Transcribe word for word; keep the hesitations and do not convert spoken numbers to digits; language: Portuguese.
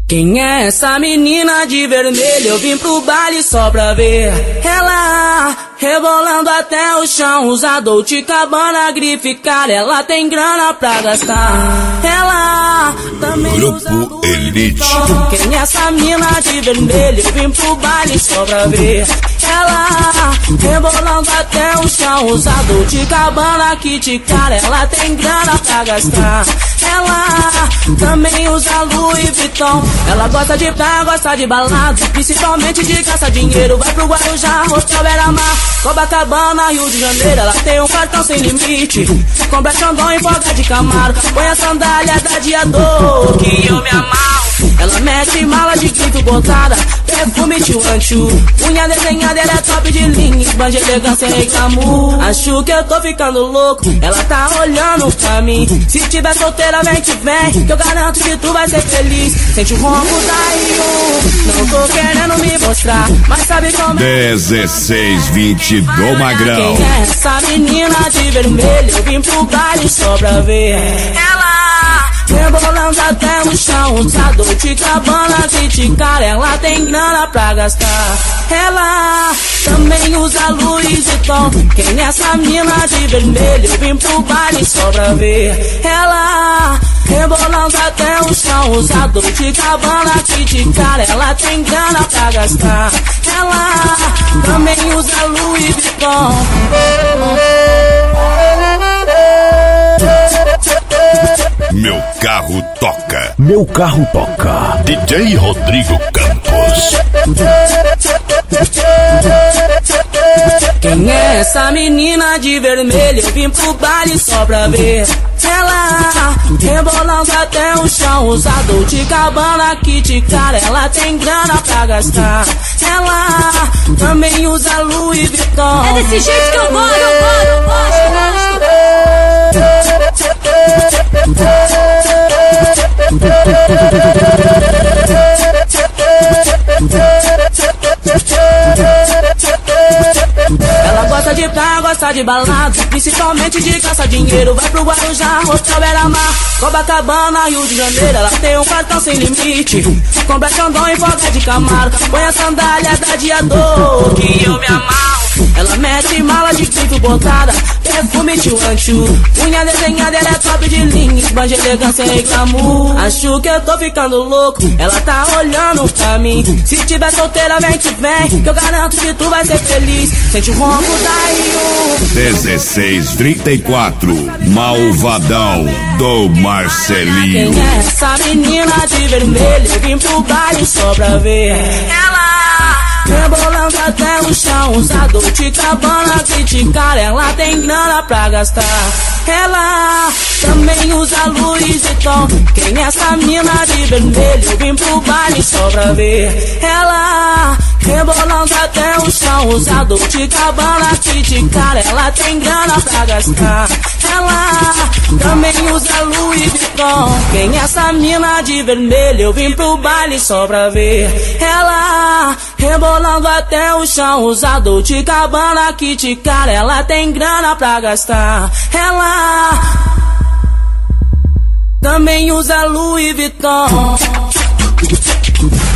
Quem é essa menina de vermelho? Eu vim pro baile só pra ver ela rebolando até o chão. Usa Dolce Gabbana, grife cara, ela tem grana pra gastar. Ela também usa Grupo Elite. Quem é essa mina de vermelho? Eu vim pro baile só pra ver ela rebolando até o chão. Usa Dolce Gabbana, kit cara, ela tem grana pra gastar. Ela também usa Louis Vuitton. Ela gosta de praia, gosta de balada, principalmente de caça dinheiro. Vai pro Guarujá, Hotel Beira-Mar, Copacabana, Rio de Janeiro. Ela tem um cartão sem limite, compra Xandão e folga de Camaro. Põe a sandália da Diador, que eu me amarro. Ela mete mala de grito botada, perfume tchuanchu, unha desenhada, ela é top de linha, esbanja de elegância e glamour. Acho que eu tô ficando louco, ela tá olhando pra mim. Se tiver solteira vem que vem, que eu garanto que tu vai ser feliz. Sente o ronco da Rio, não tô querendo me mostrar, mas sabe como é? dezesseis vinte do Magrão. Quem é essa menina de vermelho? Eu vim pro baile só pra ver ela rebolando até o chão. Usa Dolce Gabbana, kit cara, ela tem grana pra gastar. Ela também usa Louis Vuitton. Quem é essa mina de vermelho? Eu vim pro baile só pra ver ela rebolando até o chão. Usa Dolce Gabbana, kit cara, ela tem grana pra gastar. Ela também usa Louis Vuitton. Meu carro toca. Meu carro toca. D J Rodrigo Campos. Quem é essa menina de vermelho? Eu vim pro baile só pra ver ela rebolando até o chão. Usa Dolce Gabbana, kit cara, ela tem grana pra gastar. Ela também usa Louis Vuitton. É desse jeito que eu gosto, eu gosto, eu gosto, eu Ela gosta de praia, gosta de balada, principalmente de caça dinheiro. Vai pro Guarujá, Hotel Beira-Mar, Copacabana, Rio de Janeiro. Ela tem um cartão sem limite, compra Xandão e folga de Camaro. Põe a sandália da Diador, que eu me amarro. Ela mete mala de grito botada, perfume tchuanchu, unha desenhada, ela é top de linha, esbanja de elegância e glamour. Acho que eu tô ficando louco, ela tá olhando pra mim. Se tiver solteira vem que vem, que eu garanto que tu vai ser feliz. Sente o ronco da Rio. dezesseis trinta e quatro, Malvadão do Marcelinho. Quem é essa menina de vermelho? Eu vim pro baile só pra ver ela rebolando até o chão. Usa Dolce Gabbana, kit cara, ela tem grana pra gastar. Ela também usa Louis Vuitton. Quem é essa mina de vermelho? Eu vim pro baile só pra ver ela rebolando até o chão. Usa Dolce Gabbana, kit cara, ela tem grana pra gastar. Ela também usa Louis Vuitton. Quem é essa mina de vermelho? Eu vim pro baile só pra ver ela rebolando até o chão. Usa Dolce Gabbana, kit cara, ela tem grana pra gastar. Ela também usa Louis Vuitton.